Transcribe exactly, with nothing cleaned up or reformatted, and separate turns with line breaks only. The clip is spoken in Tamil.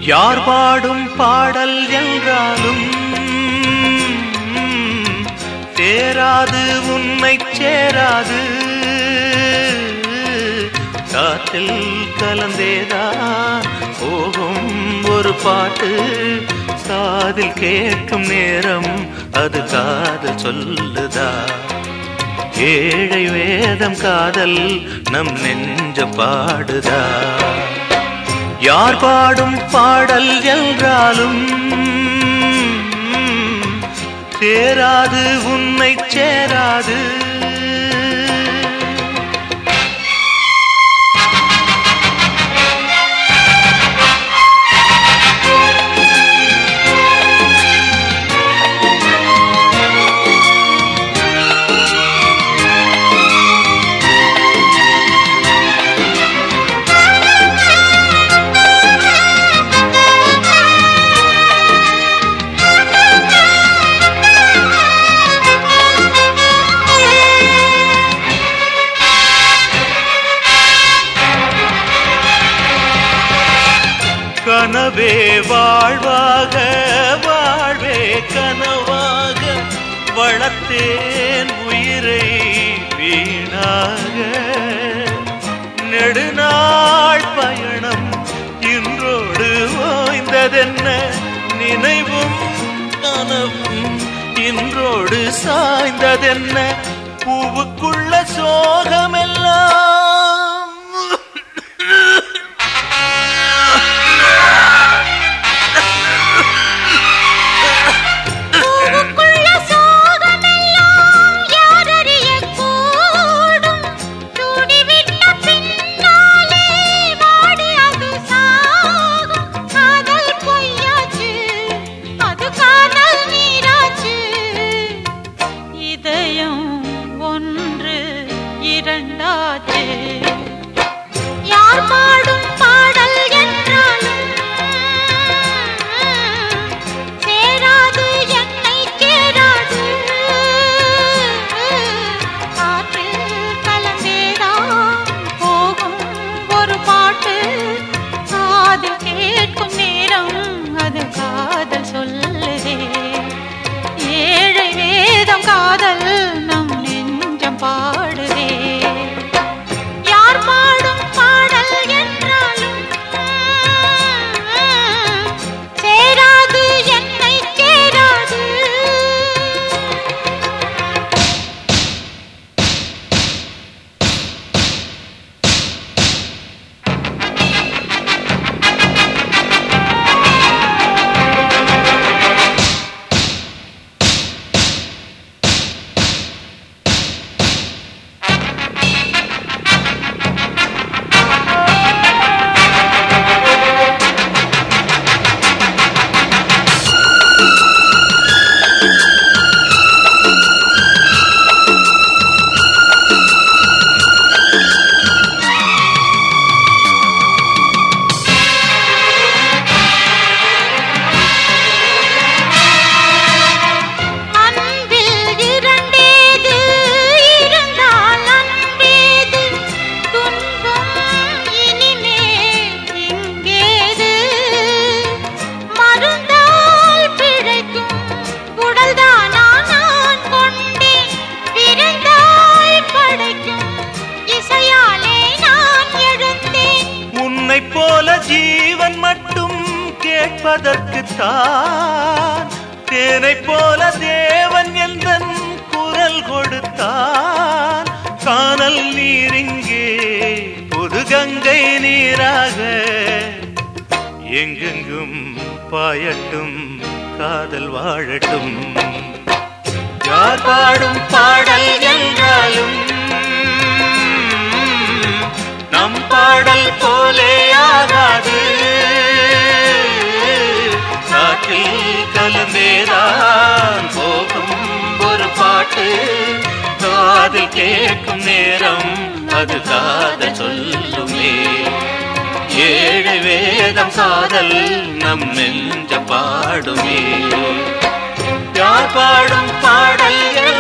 யார் பாடும் பாடல் என்றாலும் சேராது உன்னை சேராது. காற்றில் கலந்தேதான் போகும் ஒரு பாட்டு, காதில் கேட்கும் நேரம் அது காதல் சொல்லுதா. ஏழை வேதம் காதல் நம் நெஞ்ச பாடுதா. யார் பாடும் பாடல் என்றாலும் சேராது உன்னை சேராது. கனவே வாழ்வாக வாழ்வே கனவாக வளர்த்தேன் உயிரை வீணாக. நெடுநாள் பயணம் இன்றோடு ஓய்ந்ததென்ன, நினைவும் கனவும் இன்றோடு சாய்ந்ததென்ன. பூவுக்குள்ள சோகமெல்லாம் இரண்டாச்சே. யார் பாடும் பாடல் என்றாலும் சேராது என்னை சேராது. காற்றில் கலந்தேதான் போகும் ஒரு பாட்டு, காதில் கேட்கும் நேரம் அது காதல் சொல்லுதே. ஏழை வேதம் காதல் நம் நெஞ்சம் பாடுதே. யார் பாடும் பாடல் என்றாலும் சேராது என்னை சேராது. போல ஜீவன் மட்டும் கேட்பதற்குத்தான் தேனை போல தேவன் எந்தன் குரல் கொடுத்தான். கானல் நீரிங்கே புது கங்கை நீராக எங்கெங்கும் பாயட்டும் காதல் வாழட்டும். யார் பாடும் பாடல் என்றாலும் நம் பாடல் போலே ஆகாது. காற்றில் கலந்தேதான் போகும் ஒரு பாட்டு, காதில் கேட்கும் நேரம் அது காதல் சொல்லுமே. ஏழு வேதம் காதல் நம் நெஞ்ச பாடுமே. யார் பாடும் பாடல்